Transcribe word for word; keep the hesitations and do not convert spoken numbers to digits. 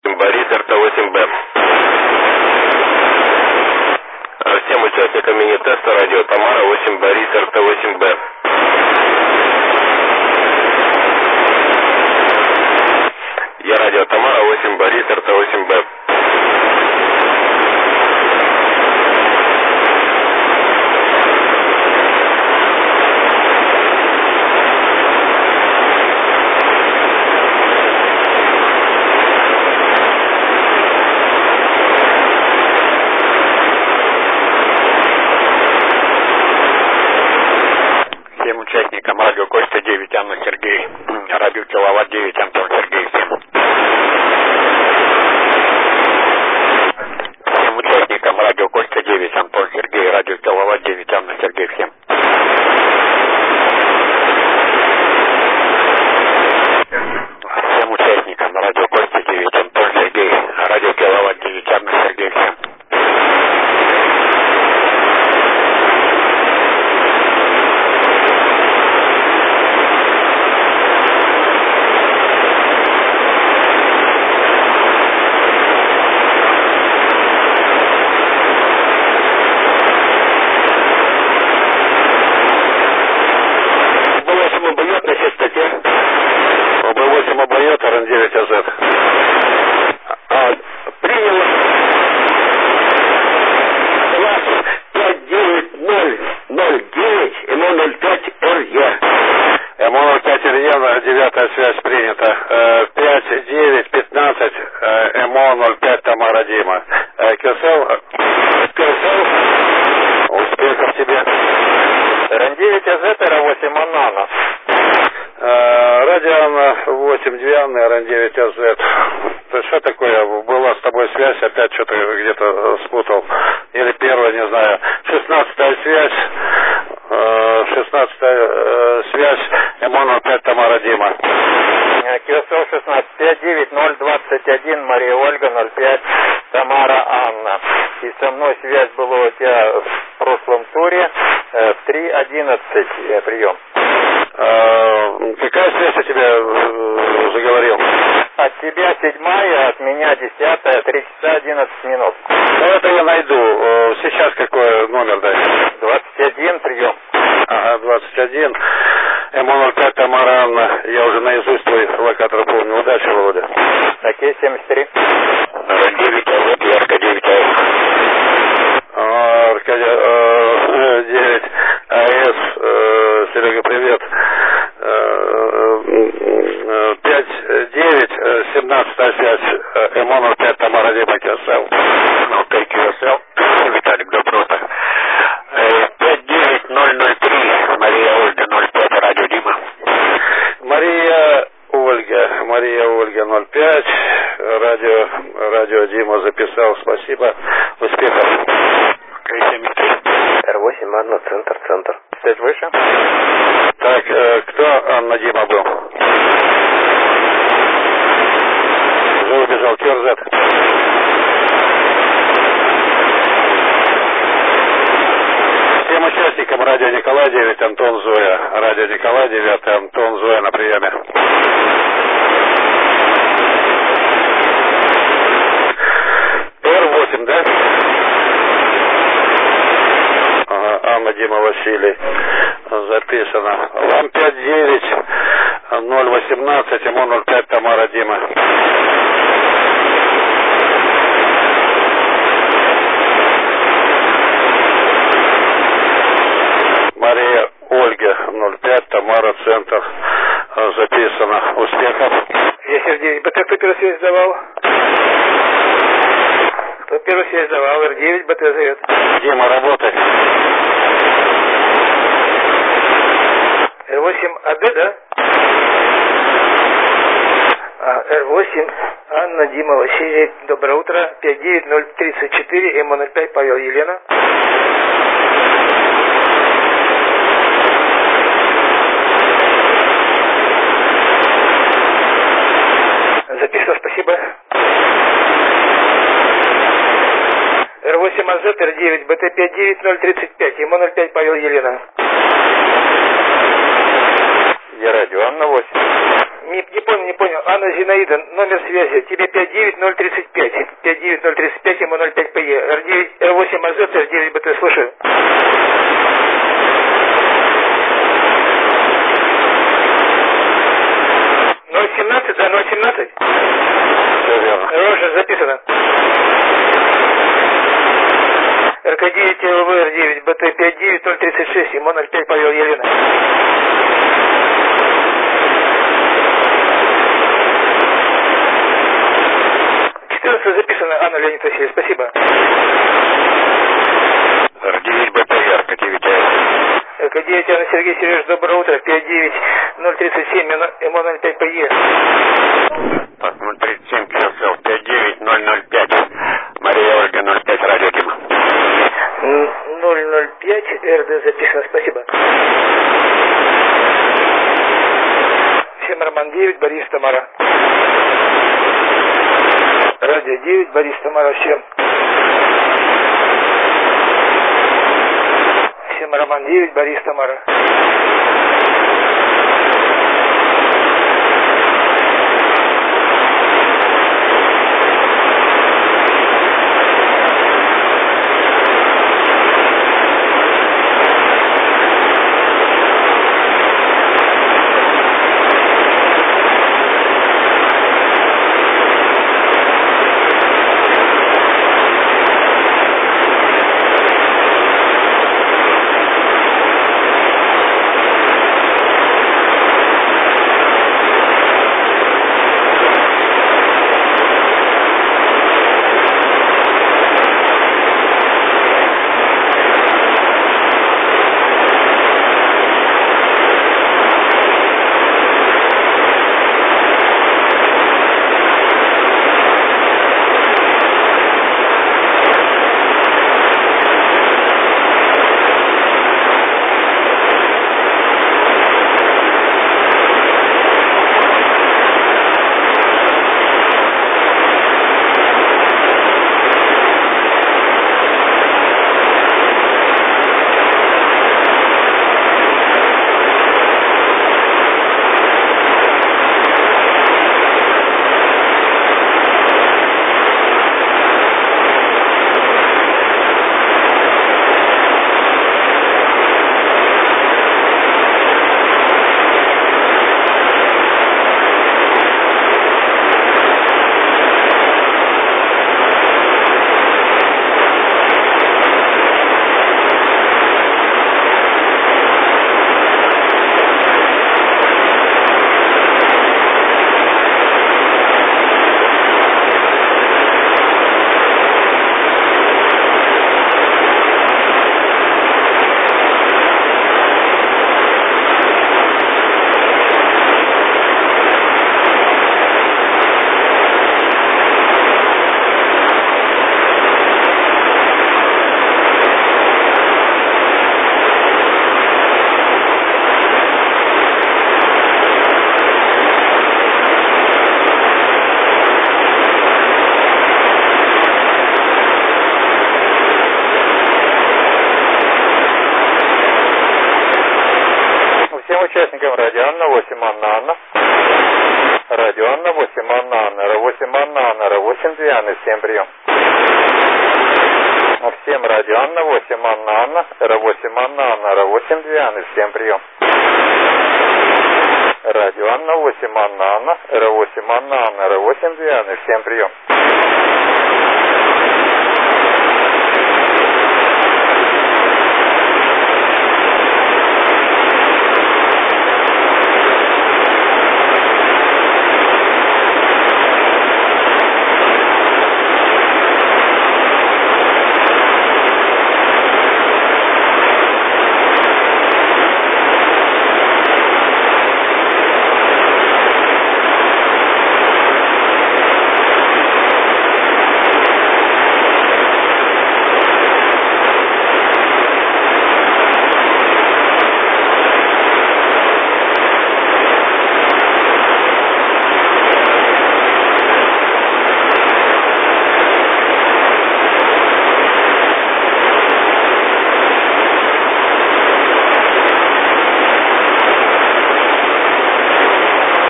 Борис, эр тэ восемь бэ. Всем участникам мини-теста радио Тамара восемь Борис, эр тэ восемь бэ. Я радио Тамара восемь Борис, эр тэ восемь бэ. Всем участникам радио Костя девять, Анна Сергей, радио Киловатт девять, Антон Сергей, всем. Всем участникам радио Костя девять, Антон Сергей, радио Киловатт девять, Анна Сергей, всем. Всем участникам радио Костя девять, Антон Сергей, радио Киловатт девять, Анна Сергей, всем. Обоет эр эн девять а зет. А, принял класс пять девять ноль ноль девять эм о ноль пять эр е. эм о ноль пять эр е, девятая связь принята. пять девять пятнадцать эм о ноль пять Тамара Дима. Кирсел, Кирсел, успехов тебе. эр эн девять а зет, эр восемь Анана. Радио восемь Диана, эр эн девять а зет. Что такое? Была с тобой связь, опять что-то где-то спутал. Или первая, не знаю. Шестнадцатая связь. Шестнадцатая связь. эм о ноль пять Тамара Дима. КСЛ шестнадцать пять девять ноль двадцать один Мария Ольга ноль пять Тамара Анна. И со мной связь была у тебя в прошлом туре в три одиннадцать прием. А, какая связь у тебя э, заговорил? От тебя седьмая, от меня десятая, три часа одиннадцать минут. Ну это я найду. Сейчас какой номер дай? двадцать один прием. Ага, двадцать один. эм о ноль пять Тамара Анна. Я уже наизусть твой локатор помню. Удачи, Володя. Окей, семьдесят три. девять а зет и Аркадий Аркадий девять а эс. Серега, привет. пять девять семнадцатая связь. эм о ноль пять Тамара Дима Кирсел. Ну, ты Кирсел. Виталик, добро утро. пять девять ноль ноль три Мария Ольга ноль пять радио Дима. Мария Ольга, Мария Ольга ноль пять, радио, радио Дима записал, спасибо, успехов. эр восемь Анна, центр, центр. Связь выше. Так, э, кто Анна Дима был? Уже убежал, Кирзет. Всем участникам радио Николай девять, Антон Зоя. Радио Николай девять, Антон Зоя на приеме. эр восемь, да? Ага, Анна Дима Василий. Записано. Вам пять девять ноль восемнадцать, эм о ноль пять Тамара Дима. Мария Ольга ноль пять Тамара Центр. Записано. Успехов. Я Сергей, БТ кто первую связь давал? Кто первую связь давал? эр девять БТ зовет. Дима, работай. эр восемь АД, да? А, эр восемь Анна Дима Василий. Доброе утро. пять девять ноль тридцать четыре эм о ноль пять Павел Елена. Записано, спасибо. эр восемь АЗ, эр девять БТ пять девять ноль тридцать пять эм о ноль пять Павел Елена. Я радио Анна восемь. Не, не понял, не понял. Анна Зинаида, номер связи. Тебе пять девять ноль тридцать пять. пять девять ноль тридцать пять, эм ноль пять пэ е. эр девять, эр восемь АЗ, эр девять бэ тэ, слушаю. ноль семнадцать, да, ноль семнадцать? Все верно. Хорошо, записано. эр ка девять, эл вэ, эр девять бэ тэ, пять девять ноль тридцать шесть, эм ноль пять, Павел Елена. четырнадцать записано, Анна Леонид Васильевич, спасибо. эр девять бэ тэ, эр ка девять АС. эр ка девять, Анна Сергей Сереж, доброе утро, пять девять ноль тридцать семь, эм ноль пять пэ е. Так, ноль тридцать семь, Кирилл, пять девять ноль ноль пять. Мария Ольга, ноль пять, радио Дима. ноль ноль пять, эр дэ записано, спасибо. Всем Роман девять, Борис, Тамара. Радио девять, Борис, Тамара, всем. Всем Роман девять, Борис, Тамара. Участникам радио Анна восемь, Анна Анна. Радио Анна восемь, Анна Анна. эр восемь, Анна Анна. эр восемь, Диана. Всем прием. Всем радио Анна восемь, Анна Анна. эр восемь, Анна Анна. эр восемь, Диана. Всем прием. Радио Анна восемь, Анна Анна. эр восемь, Анна Анна. эр восемь, Диана. Всем прием.